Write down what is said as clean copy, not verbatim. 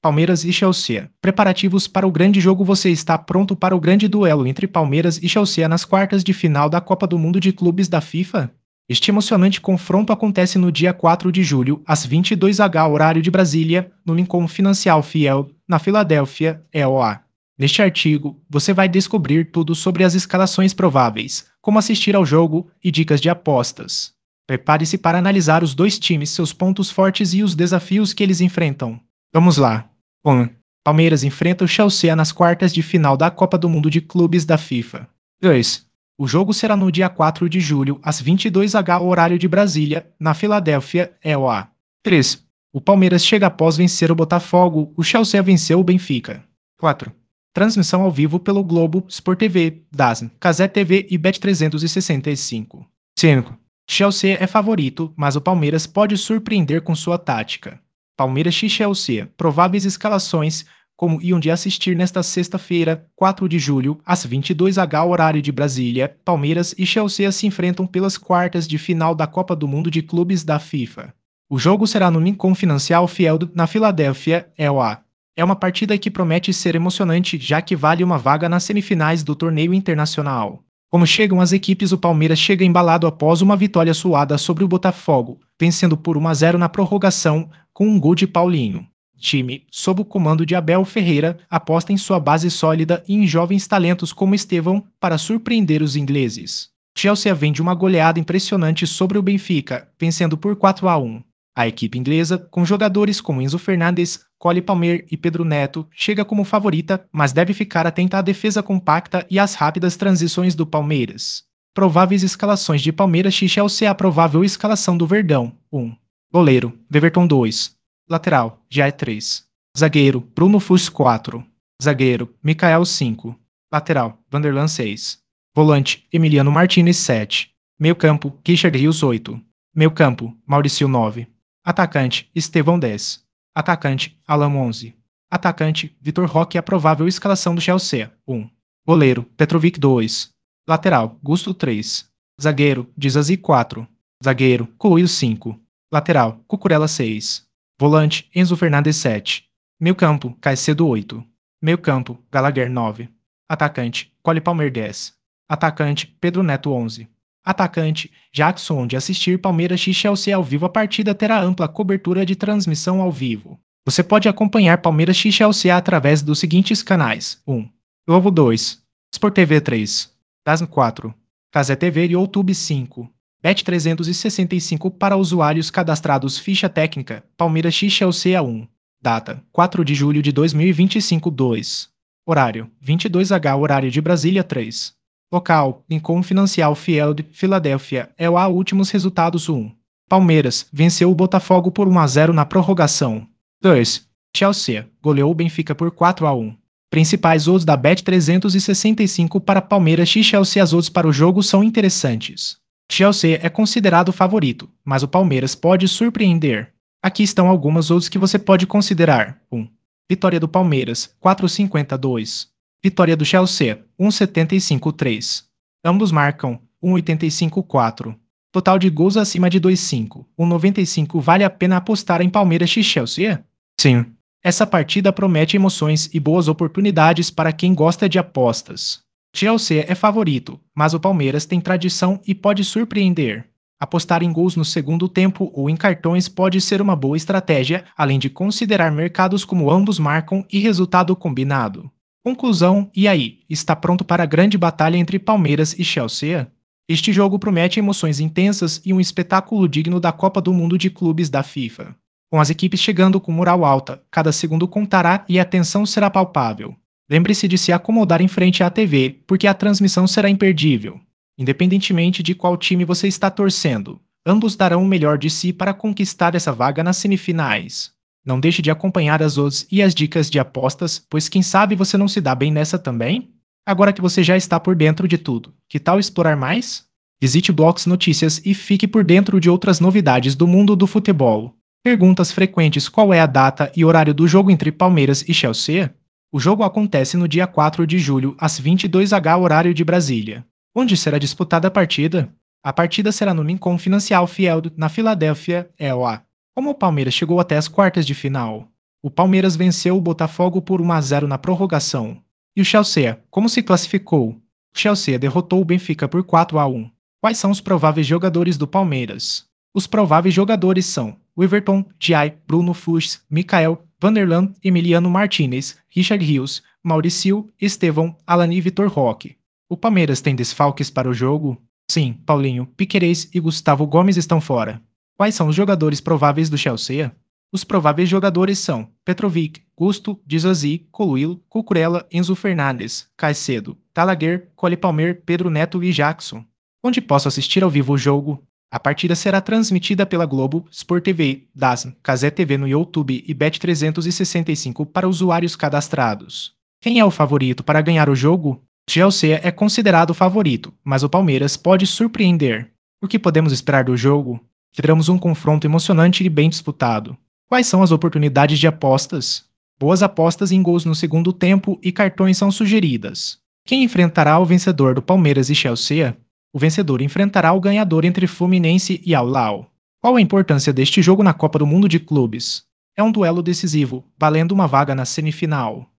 Palmeiras e Chelsea. Preparativos para o grande jogo. Você está pronto para o grande duelo entre Palmeiras e Chelsea nas quartas de final da Copa do Mundo de Clubes da FIFA? Este emocionante confronto acontece no dia 4 de julho, às 22h, horário de Brasília, no Lincoln Financial Field, na Filadélfia, EOA. Neste artigo, você vai descobrir tudo sobre as escalações prováveis, como assistir ao jogo e dicas de apostas. Prepare-se para analisar os dois times, seus pontos fortes e os desafios que eles enfrentam. Vamos lá! 1. Palmeiras enfrenta o Chelsea nas quartas de final da Copa do Mundo de Clubes da FIFA. 2. O jogo será no dia 4 de julho, às 22h, horário de Brasília, na Filadélfia, EOA. 3. O Palmeiras chega após vencer o Botafogo, o Chelsea venceu o Benfica. 4. Transmissão ao vivo pelo Globo, Sport TV, DAZN, Cazé TV e Bet365. 5. Chelsea é favorito, mas o Palmeiras pode surpreender com sua tática. Palmeiras e Chelsea, prováveis escalações, como iam de assistir nesta sexta-feira, 4 de julho, às 22h, horário de Brasília. Palmeiras e Chelsea se enfrentam pelas quartas de final da Copa do Mundo de Clubes da FIFA. O jogo será no Lincoln Financial Field, na Filadélfia, EOA. É uma partida que promete ser emocionante, já que vale uma vaga nas semifinais do torneio internacional. Como chegam as equipes, o Palmeiras chega embalado após uma vitória suada sobre o Botafogo, vencendo por 1-0 na prorrogação, com um gol de Paulinho. Time, sob o comando de Abel Ferreira, aposta em sua base sólida e em jovens talentos como Estevão para surpreender os ingleses. Chelsea vem de uma goleada impressionante sobre o Benfica, vencendo por 4-1. A equipe inglesa, com jogadores como Enzo Fernandes, Cole Palmer e Pedro Neto, chega como favorita, mas deve ficar atenta à defesa compacta e às rápidas transições do Palmeiras. Prováveis escalações de Palmeiras e Chelsea. A provável escalação do Verdão: 1. Goleiro, Weverton 2. Lateral, Jair 3. Zagueiro, Bruno Fus 4. Zagueiro, Mikael 5. Lateral, Vanderlan 6. Volante, Emiliano Martinez 7. Meio campo, Richard Rios 8. Meio campo, Mauricio 9. Atacante, Estevão 10. Atacante, Alan 11. Atacante, Vitor Roque. A provável escalação do Chelsea: 1. Goleiro, Petrovic 2. Lateral, Gusto 3. Zagueiro, Disasi 4. Zagueiro, Coelho 5. Lateral, Cucurella 6. Volante, Enzo Fernandes 7. Meio campo, Caicedo 8. Meio campo, Gallagher 9. Atacante, Cole Palmer 10. Atacante, Pedro Neto 11. Atacante, Jackson. Onde assistir Palmeiras e Chelsea ao vivo. A partida terá ampla cobertura de transmissão ao vivo. Você pode acompanhar Palmeiras e Chelsea através dos seguintes canais: 1. Globo 2. Sport TV 3. DAZN 4. Cazé TV e YouTube 5. Bet365 para usuários cadastrados. Ficha técnica: Palmeiras e Chelsea 1. Data: 4 de julho de 2025. 2. Horário: 22h, horário de Brasília. 3. Local: Lincoln Financial Field, Filadélfia. EOA. Últimos resultados: 1. Palmeiras venceu o Botafogo por 1-0 na prorrogação. 2. Chelsea goleou o Benfica por 4-1. Principais odds da Bet365 para Palmeiras e Chelsea. As odds para o jogo são interessantes. Chelsea é considerado favorito, mas o Palmeiras pode surpreender. Aqui estão algumas odds que você pode considerar. 1. Vitória do Palmeiras, 4,52. Vitória do Chelsea, 1,75-3. Ambos marcam, 1,85-4. Total de gols acima de 2,5. 1,95. Vale a pena apostar em Palmeiras e Chelsea? Sim. Essa partida promete emoções e boas oportunidades para quem gosta de apostas. Chelsea é favorito, mas o Palmeiras tem tradição e pode surpreender. Apostar em gols no segundo tempo ou em cartões pode ser uma boa estratégia, além de considerar mercados como ambos marcam e resultado combinado. Conclusão: e aí, está pronto para a grande batalha entre Palmeiras e Chelsea? Este jogo promete emoções intensas e um espetáculo digno da Copa do Mundo de Clubes da FIFA. Com as equipes chegando com moral alta, cada segundo contará e a tensão será palpável. Lembre-se de se acomodar em frente à TV, porque a transmissão será imperdível. Independentemente de qual time você está torcendo, ambos darão o melhor de si para conquistar essa vaga nas semifinais. Não deixe de acompanhar as odds e as dicas de apostas, pois quem sabe você não se dá bem nessa também? Agora que você já está por dentro de tudo, que tal explorar mais? Visite o Blox Notícias e fique por dentro de outras novidades do mundo do futebol. Perguntas frequentes: qual é a data e horário do jogo entre Palmeiras e Chelsea? O jogo acontece no dia 4 de julho, às 22h, horário de Brasília. Onde será disputada a partida? A partida será no Lincoln Financial Field, na Filadélfia, EOA. Como o Palmeiras chegou até as quartas de final? O Palmeiras venceu o Botafogo por 1-0 na prorrogação. E o Chelsea, como se classificou? O Chelsea derrotou o Benfica por 4-1. Quais são os prováveis jogadores do Palmeiras? Os prováveis jogadores são Everton, Jai, Bruno Fuchs, Mikael, Vanderlan, Emiliano Martinez, Richard Rios, Mauricio, Estevão, Alani e Vitor Roque. O Palmeiras tem desfalques para o jogo? Sim, Paulinho, Piquerez e Gustavo Gomes estão fora. Quais são os jogadores prováveis do Chelsea? Os prováveis jogadores são Petrovic, Gusto, Dizosi, Coluilo, Cucurella, Enzo Fernandes, Caicedo, Talaguer, Cole Palmer, Pedro Neto e Jackson. Onde posso assistir ao vivo o jogo? A partida será transmitida pela Globo, Sport TV, DAZN, Cazé TV no YouTube e Bet365 para usuários cadastrados. Quem é o favorito para ganhar o jogo? Chelsea é considerado o favorito, mas o Palmeiras pode surpreender. O que podemos esperar do jogo? Teremos um confronto emocionante e bem disputado. Quais são as oportunidades de apostas? Boas apostas em gols no segundo tempo e cartões são sugeridas. Quem enfrentará o vencedor do Palmeiras e Chelsea? O vencedor enfrentará o ganhador entre Fluminense e Al-Hilal. Qual a importância deste jogo na Copa do Mundo de Clubes? É um duelo decisivo, valendo uma vaga na semifinal.